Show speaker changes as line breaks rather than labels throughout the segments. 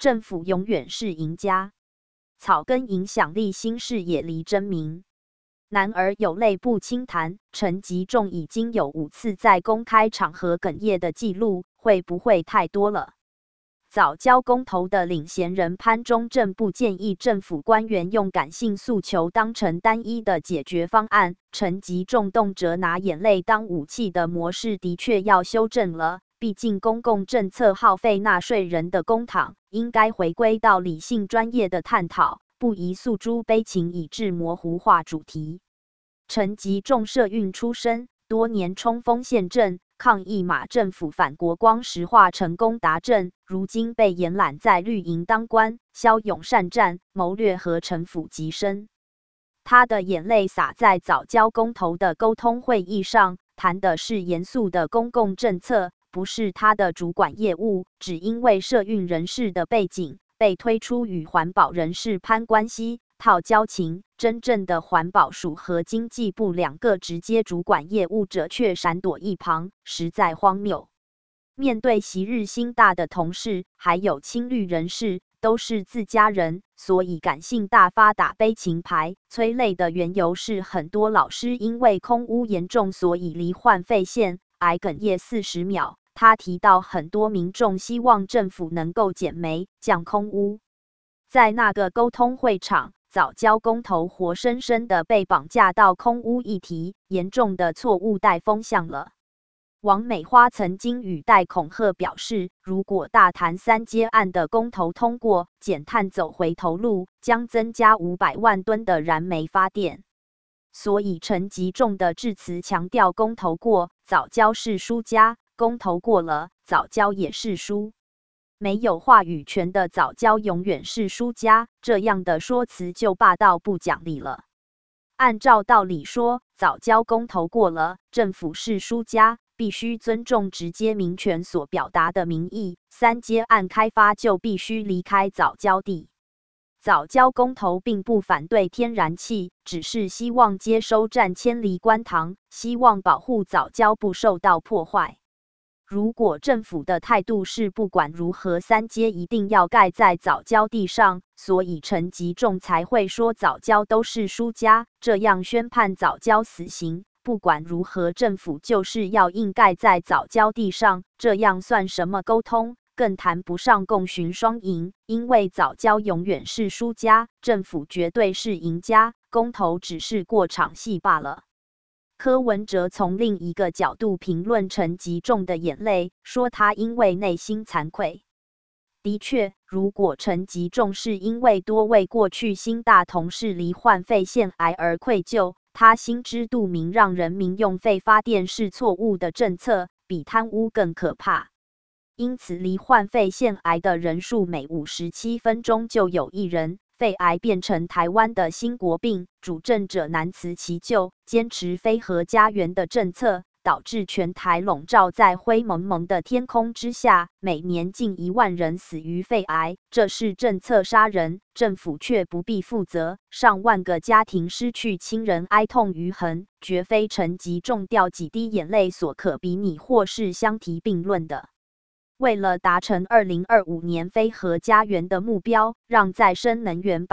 政府永远是赢家。草根影响力新视野离真明。然而有泪不轻弹，陈吉仲已经有5次在公开场合哽咽的记录，会不会太多了？早教公投的领衔人潘忠政不建议政府官员用感性诉求当成单一的解决方案，陈吉仲动辄拿眼泪当武器的模式的确要修正了。毕竟公共政策耗费纳税人的公帑，应该回归到理性专业的探讨，不宜诉诸悲情以致模糊化主题。陈吉仲社运出身，多年冲锋陷阵，抗议马政府反国光石化成功达阵，如今被延揽在绿营当官，骁勇善战，谋略和城府极深。他的眼泪洒在早教公投的沟通会议上，谈的是严肃的公共政策，不是他的主管业务。只因为社运人士的背景，被推出与环保人士攀关系、套交情，真正的环保署和经济部2个直接主管业务者却闪躲一旁，实在荒谬。面对昔日新大的同事，还有亲绿人士，都是自家人，所以感性大发打悲情牌。催泪的缘由是很多老师因为空污严重，所以罹患肺腺癌哽咽40秒。他提到很多民众希望政府能够减煤、降空污。在那个沟通会场，早教公投活生生的被绑架到空污议题，严重的错误带风向了。王美花曾经语带恐吓表示，如果大潭3接案的公投通过，减碳走回头路，将增加500万吨的燃煤发电。所以陈吉仲的致辞强调，公投过，早教是输家；公投过了，早教也是输。没有话语权的早教永远是输家，这样的说辞就霸道不讲理了。按照道理说，早教公投过了，政府是输家，必须尊重直接民权所表达的民意，3接案开发就必须离开早教地。早教公投并不反对天然气，只是希望接收站迁离观塘，希望保护早教不受到破坏。如果政府的态度是不管如何3接一定要盖在早教地上，所以陈吉仲才会说早教都是输家，这样宣判早教死刑。不管如何，政府就是要硬盖在早教地上，这样算什么沟通？更谈不上共寻双赢，因为早教永远是输家，政府绝对是赢家，公投只是过场戏罢了。柯文哲从另一个角度评论陈吉仲的眼泪，说他因为内心惭愧。的确，如果陈吉仲是因为多位过去新大同事罹患肺腺癌而愧疚，他心知肚明，让人民用肺发电是错误的政策，比贪污更可怕。因此，罹患肺腺癌的人数每57分钟就有1人。肺癌变成台湾的新国病，主政者难辞其咎，坚持非核家园的政策，导致全台笼罩在灰蒙蒙的天空之下，每年近1万人死于肺癌，这是政策杀人，政府却不必负责，上万个家庭失去亲人，哀痛余痕，绝非陈吉仲掉几滴眼泪所可比拟或是相提并论的。为了达成2025年非核家园的目标，让再生能源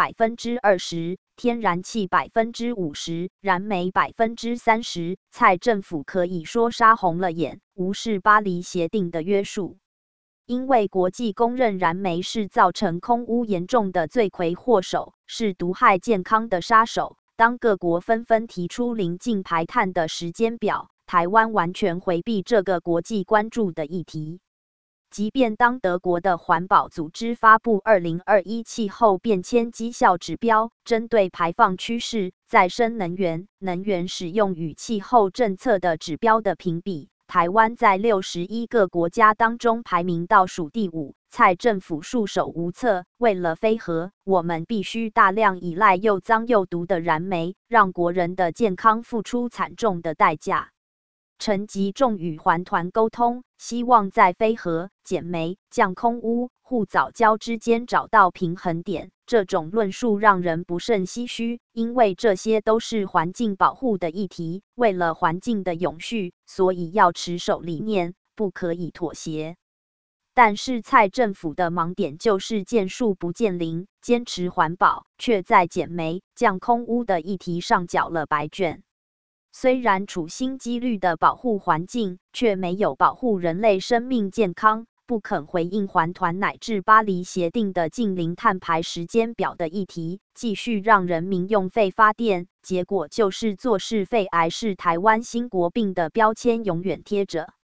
20%、天然气50%、燃煤30%，蔡政府可以说杀红了眼，无视巴黎协定的约束。因为国际公认燃煤是造成空污严重的罪魁祸首，是毒害健康的杀手。当各国纷纷提出临近排碳的时间表，台湾完全回避这个国际关注的议题。即便当德国的环保组织发布2021气候变迁绩效指标，针对排放趋势、再生能源、能源使用与气候政策的指标的评比，台湾在61个国家当中排名倒数第5，蔡政府束手无策。为了非核，我们必须大量依赖又脏又毒的燃煤，让国人的健康付出惨重的代价。陈吉仲与环团沟通，希望在非核、减煤、降空污、护早教之间找到平衡点。这种论述让人不胜唏嘘，因为这些都是环境保护的议题，为了环境的永续，所以要持守理念，不可以妥协。 但是蔡政府的盲点就是见树不见林，坚持环保，却在减煤、降空污的议题上缴了白卷。虽然处心积虑的保护环境，却没有保护人类生命健康，不肯回应环团乃至巴黎协定的近零碳排时间表的议题，继续让人民用废发电，结果就是做事废癌是台湾新国病的标签永远贴着。